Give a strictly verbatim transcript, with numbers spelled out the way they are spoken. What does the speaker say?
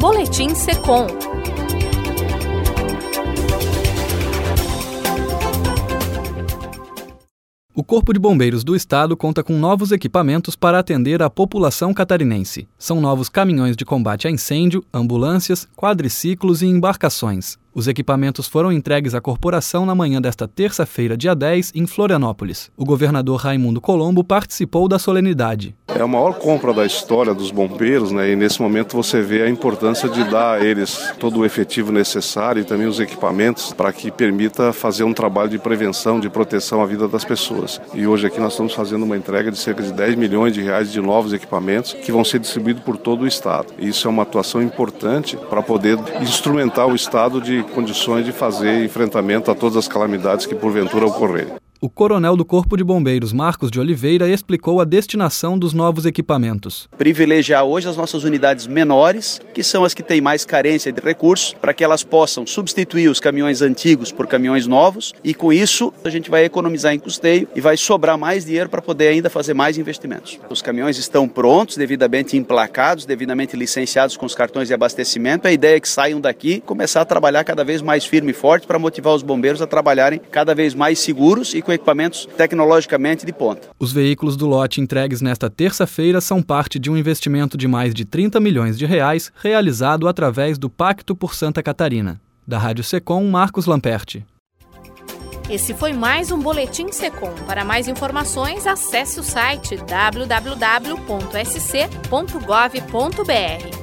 Boletim Secom. O Corpo de Bombeiros do Estado conta com novos equipamentos para atender a população catarinense. São novos caminhões de combate a incêndio, ambulâncias, quadriciclos e embarcações. Os equipamentos foram entregues à corporação na manhã desta terça-feira, dia dez, em Florianópolis. O governador Raimundo Colombo participou da solenidade. É a maior compra da história dos bombeiros, né? E nesse momento você vê a importância de dar a eles todo o efetivo necessário e também os equipamentos para que permita fazer um trabalho de prevenção, de proteção à vida das pessoas. E hoje aqui nós estamos fazendo uma entrega de cerca de dez milhões de reais de novos equipamentos que vão ser distribuídos por todo o Estado. E isso é uma atuação importante para poder instrumentar o Estado de condições de fazer enfrentamento a todas as calamidades que porventura ocorrerem. O coronel do Corpo de Bombeiros, Marcos de Oliveira, explicou a destinação dos novos equipamentos. Privilegiar hoje as nossas unidades menores, que são as que têm mais carência de recursos, para que elas possam substituir os caminhões antigos por caminhões novos, e com isso a gente vai economizar em custeio e vai sobrar mais dinheiro para poder ainda fazer mais investimentos. Os caminhões estão prontos, devidamente emplacados, devidamente licenciados com os cartões de abastecimento. A ideia é que saiam daqui e começar a trabalhar cada vez mais firme e forte para motivar os bombeiros a trabalharem cada vez mais seguros e com equipamentos tecnologicamente de ponta. Os veículos do lote entregues nesta terça-feira são parte de um investimento de mais de trinta milhões de reais realizado através do Pacto por Santa Catarina. Da Rádio Secom, Marcos Lamperti. Esse foi mais um Boletim Secom. Para mais informações, acesse o site w w w ponto s c ponto gov ponto b r.